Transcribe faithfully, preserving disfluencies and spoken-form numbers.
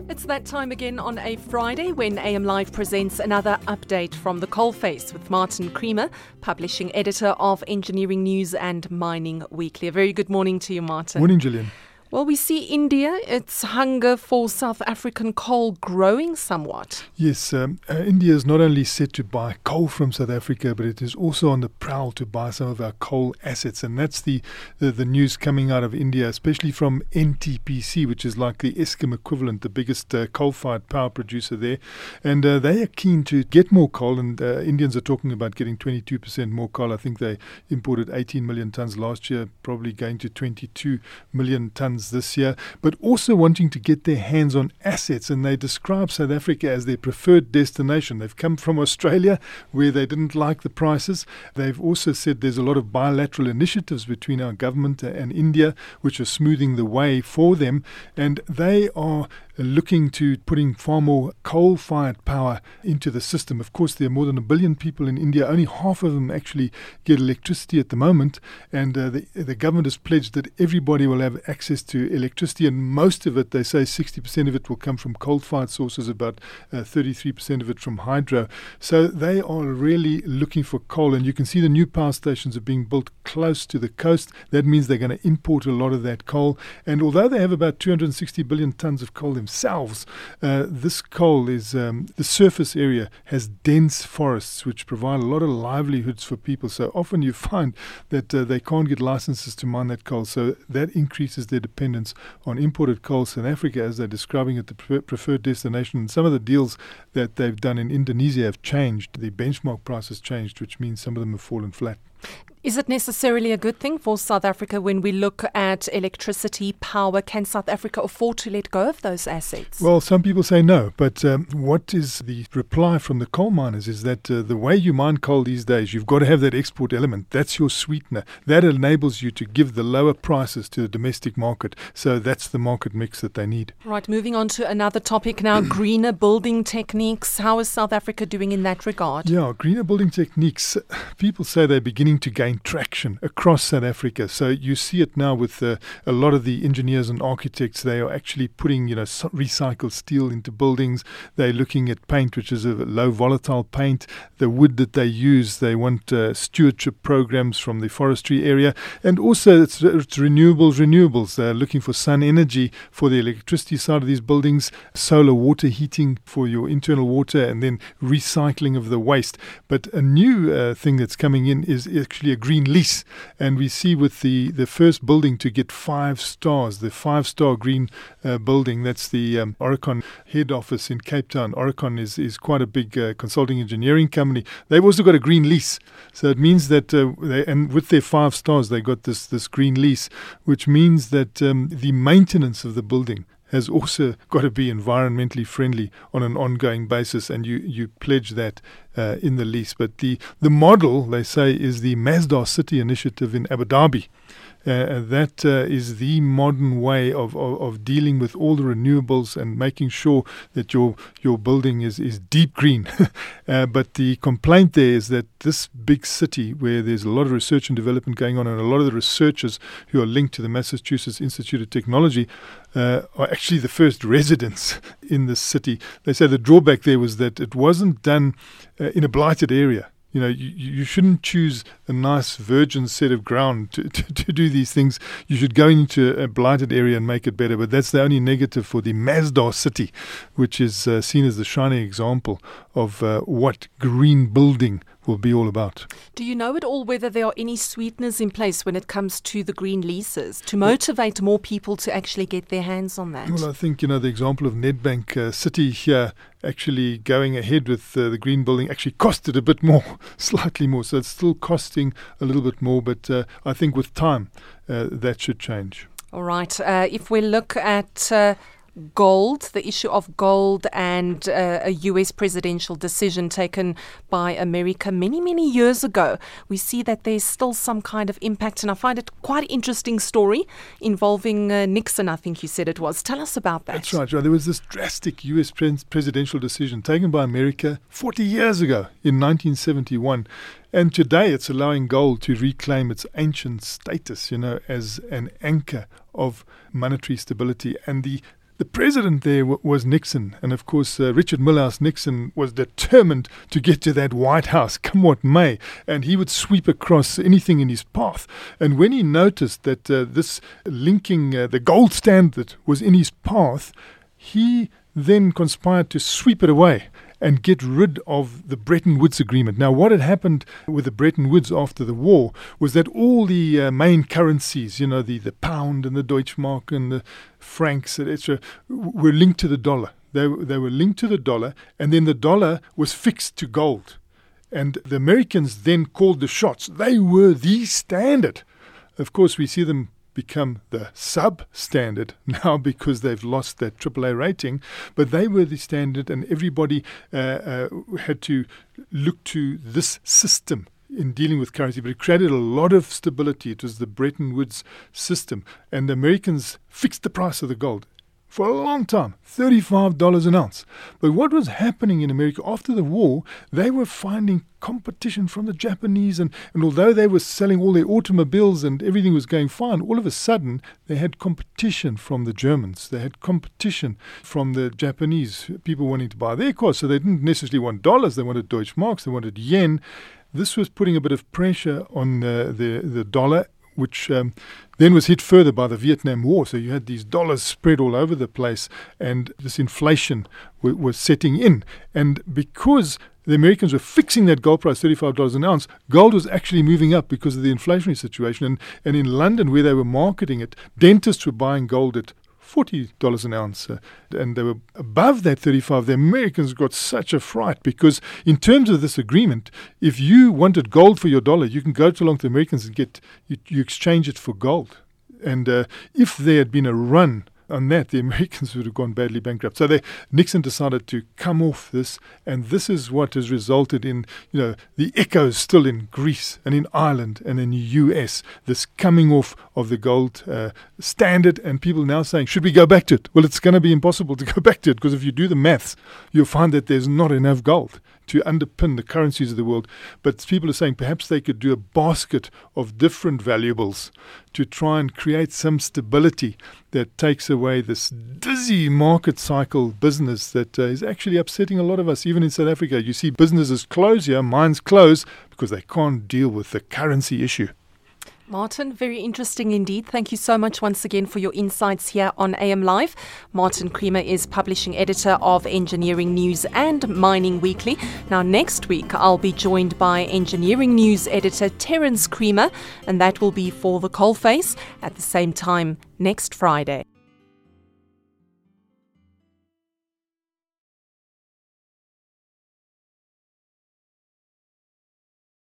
It's that time again on a Friday when A M Live presents another update from the coalface with Martin Creamer, publishing editor of Engineering News and Mining Weekly. A very good morning to you, Martin. Morning, Gillian. Well, we see India, its hunger for South African coal growing somewhat. Yes, um, uh, India is not only set to buy coal from South Africa, but it is also on the prowl to buy some of our coal assets. And that's the, the, the news coming out of India, especially from N T P C, which is like the Eskom equivalent, the biggest uh, coal-fired power producer there. And uh, they are keen to get more coal, and uh, Indians are talking about getting twenty-two percent more coal. I think they imported eighteen million tonnes last year, probably going to twenty-two million tonnes this year, but also wanting to get their hands on assets, and they describe South Africa as their preferred destination. They've come from Australia, where they didn't like the prices. They've also said there's a lot of bilateral initiatives between our government and India, which are smoothing the way for them, and they are looking to putting far more coal-fired power into the system. Of course, there are more than a billion people in India. Only half of them actually get electricity at the moment, and uh, the, the government has pledged that everybody will have access to electricity, and most of it, they say sixty percent of it will come from coal-fired sources, about uh, thirty-three percent of it from hydro. So they are really looking for coal, and you can see the new power stations are being built close to the coast. That means they're going to import a lot of that coal, and although they have about two hundred sixty billion tonnes of coal themselves, uh, this coal is, um, the surface area has dense forests which provide a lot of livelihoods for people. So often you find that uh, they can't get licenses to mine that coal, so that increases their dependence on imported coal. South Africa, as they're describing it, the pre- preferred destination. And some of the deals that they've done in Indonesia have changed. The benchmark price has changed, which means some of them have fallen flat. Is it necessarily a good thing for South Africa when we look at electricity, power? Can South Africa afford to let go of those assets? Well, some people say no, but um, what is the reply from the coal miners is that uh, the way you mine coal these days, you've got to have that export element. That's your sweetener. That enables you to give the lower prices to the domestic market. So that's the market mix that they need. Right, moving on to another topic now, greener building techniques. How is South Africa doing in that regard? Yeah, greener building techniques. People say they're beginning to gain traction across South Africa. So you see it now with uh, a lot of the engineers and architects. They are actually putting, you know, recycled steel into buildings. They're looking at paint, which is a low volatile paint. The wood that they use, they want uh, stewardship programs from the forestry area. And also it's, it's renewables, renewables. They're looking for sun energy for the electricity side of these buildings, solar water heating for your internal water, and then recycling of the waste. But a new uh, thing that's coming in is actually a green lease, and we see with the, the first building to get five stars, the five-star green uh, building, that's the um, Oricon head office in Cape Town. Oricon is, is quite a big uh, consulting engineering company. They've also got a green lease, so it means that, uh, they, and with their five stars, they got this, this green lease, which means that um, the maintenance of the building has also got to be environmentally friendly on an ongoing basis, and you, you pledge that uh, in the lease. But the, the model, they say, is the Masdar City initiative in Abu Dhabi. Uh, that uh, is the modern way of, of, of dealing with all the renewables and making sure that your your building is, is deep green. uh, but the complaint there is that this big city where there's a lot of research and development going on, and a lot of the researchers who are linked to the Massachusetts Institute of Technology uh, are actually the first residents in this city. They say the drawback there was that it wasn't done uh, in a blighted area. You know, you, you shouldn't choose a nice virgin set of ground to, to, to do these things. You should go into a blighted area and make it better. But that's the only negative for the Masdar City, which is uh, seen as the shining example of uh, what green building will be all about. Do you know at all whether there are any sweeteners in place when it comes to the green leases to motivate more people to actually get their hands on that? Well, I think, you know, the example of Nedbank uh, City here actually going ahead with uh, the green building actually costed a bit more, slightly more. So it's still costing a little bit more, but uh, I think with time uh, that should change. All right. Uh, if we look at Uh gold, the issue of gold and uh, a U S presidential decision taken by America many, many years ago, we see that there's still some kind of impact. And I find it quite an interesting story involving uh, Nixon, I think you said it was. Tell us about that. That's right, right. There was this drastic U S pre- presidential decision taken by America forty years ago in nineteen seventy-one. And today it's allowing gold to reclaim its ancient status, you know, as an anchor of monetary stability. And the the president there w- was Nixon. And of course, uh, Richard Milhous Nixon was determined to get to that White House, come what may. And he would sweep across anything in his path. And when he noticed that uh, this linking uh, the gold standard was in his path, he then conspired to sweep it away and get rid of the Bretton Woods Agreement. Now, what had happened with the Bretton Woods after the war was that all the uh, main currencies, you know, the, the pound and the Deutschmark and the francs, et cetera, were linked to the dollar. They, they were linked to the dollar, and then the dollar was fixed to gold. And the Americans then called the shots. They were the standard. Of course, we see them become the substandard now because they've lost that triple A rating, but they were the standard, and everybody uh, uh, had to look to this system in dealing with currency. But it created a lot of stability. It was the Bretton Woods system, and the Americans fixed the price of the gold for a long time, thirty-five dollars an ounce. But what was happening in America after the war, they were finding competition from the Japanese, and, and although they were selling all their automobiles and everything was going fine, all of a sudden they had competition from the Germans. They had competition from the Japanese, people wanting to buy their cars. So they didn't necessarily want dollars, they wanted Deutschmarks, they wanted yen. This was putting a bit of pressure on uh, the, the dollar, which um, then was hit further by the Vietnam War. So you had these dollars spread all over the place, and this inflation w- was setting in. And because the Americans were fixing that gold price, thirty-five dollars an ounce, gold was actually moving up because of the inflationary situation. And, and in London, where they were marketing it, dentists were buying gold at forty dollars an ounce, uh, and they were above that thirty-five. The Americans got such a fright because in terms of this agreement, if you wanted gold for your dollar, you can go to along to the Americans and get, you, you exchange it for gold. And uh, if there had been a run on that, the Americans would have gone badly bankrupt. So they, Nixon decided to come off this, and this is what has resulted in, you know, the echoes still in Greece and in Ireland and in the U S, this coming off of the gold uh, standard, and people now saying, should we go back to it? Well, it's going to be impossible to go back to it, because if you do the maths, you'll find that there's not enough gold to underpin the currencies of the world. But people are saying perhaps they could do a basket of different valuables to try and create some stability that takes away this dizzy market cycle business that uh, is actually upsetting a lot of us. Even in South Africa, you see businesses close here, mines close, because they can't deal with the currency issue. Martin, very interesting indeed. Thank you so much once again for your insights here on A M Live. Martin Creamer is publishing editor of Engineering News and Mining Weekly. Now, next week, I'll be joined by Engineering News editor Terence Creamer, and that will be for The Coalface at the same time next Friday.